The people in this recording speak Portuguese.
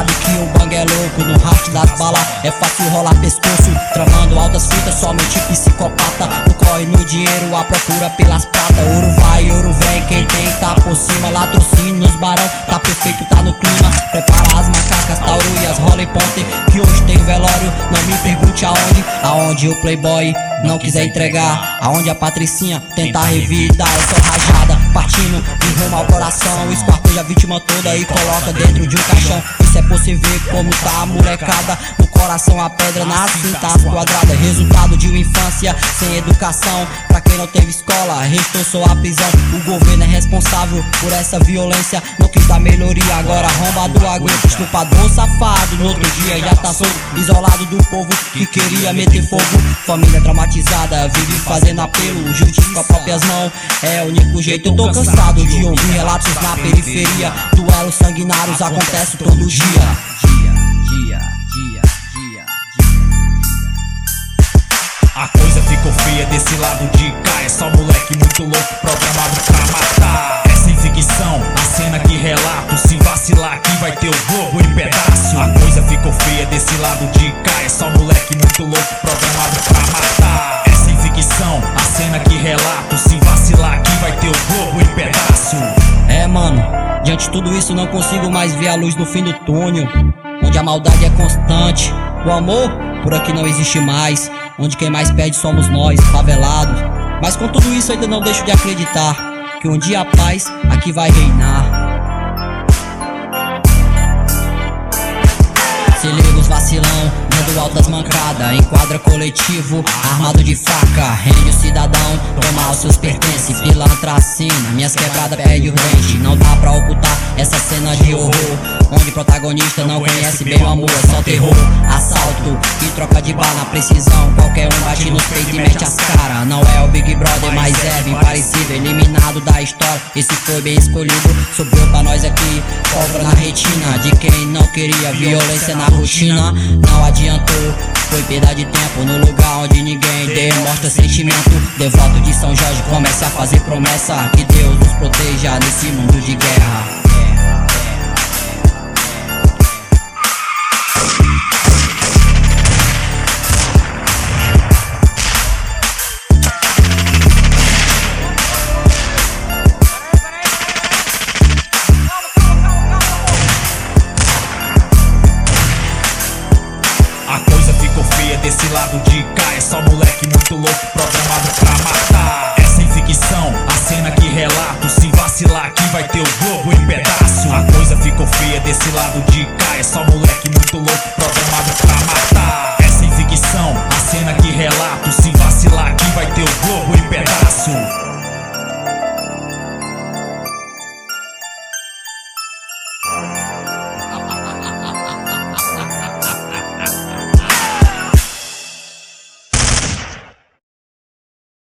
sabe que o bang é louco. No raste das balas é fácil rolar pescoço, tramando altas fitas, somente psicopata. No corre no dinheiro, a procura pelas pratas. Ouro vai, ouro vem, quem tem tá por cima. Latrocínio nos barão, tá perfeito, tá no clima. Prepara as macacas, tauru e as Holly Ponte, que hoje tem velório, não me pergunte aonde. Aonde o playboy não quiser entregar, aonde a patricinha tentar revidar. Eu sou rajada, partindo de rumo ao coração. Esquarteja a vítima toda e coloca dentro de um caixão. Isso é possível ver como tá a molecada. No coração a pedra, na cinta as quadradas. Resultado de uma infância sem educação. Pra quem não teve escola, restou só a prisão. O governo é responsável por essa violência. Não quis dar melhoria, agora arrombado aguenta. Estuprador safado, no outro dia já tá solto, isolado do povo que queria meter fogo. Família traumatizada, vive fazendo apelo. Justiça com as próprias mãos, é o único jeito. Eu tô cansado de ouvir relatos na periferia. Duelos sanguinários acontecem todo dia. A coisa ficou feia desse lado de cá. É só moleque muito louco programado pra matar. É sem ficção, a cena que relato. Se vacilar aqui vai ter o globo em pedaço. A coisa ficou feia desse lado de cá. É só moleque muito louco programado pra matar. É sem ficção, a cena que relato. Se vacilar aqui vai ter o globo em pedaço. É, mano, diante de tudo isso não consigo mais ver a luz no fim do túnel, onde a maldade é constante. O amor por aqui não existe mais, onde quem mais perde somos nós, favelados. Mas com tudo isso ainda não deixo de acreditar que um dia a paz aqui vai reinar. Se liga os vacilão, dando altas mancadas. Enquadra coletivo, armado de faca. Rende o cidadão, toma os seus pertences. Pilantra assina, minhas quebradas perde o dente. Não dá pra ocultar essa cena de horror, onde protagonista não conhece bem o amor, é só terror. Assalto e troca de bala na precisão. Qualquer um bate nos peitos e mete as caras. Não é o Big Brother, mas é bem parecido. Eliminado da história, esse foi bem escolhido. Sobrou pra nós aqui, pólvora na retina de quem não queria violência na rotina. Não adiantou, foi perda de tempo no lugar onde ninguém demonstra sentimento. Devoto de São Jorge comece a fazer promessa que Deus nos proteja nesse mundo de guerra. Desse lado de cá é só moleque muito louco programado pra matar. É sem ficção, a cena que relato. Se vacilar aqui vai ter o globo em pedaço. A coisa ficou feia desse lado de cá. É só moleque muito louco programado pra matar. É sem ficção, a cena que relato. Se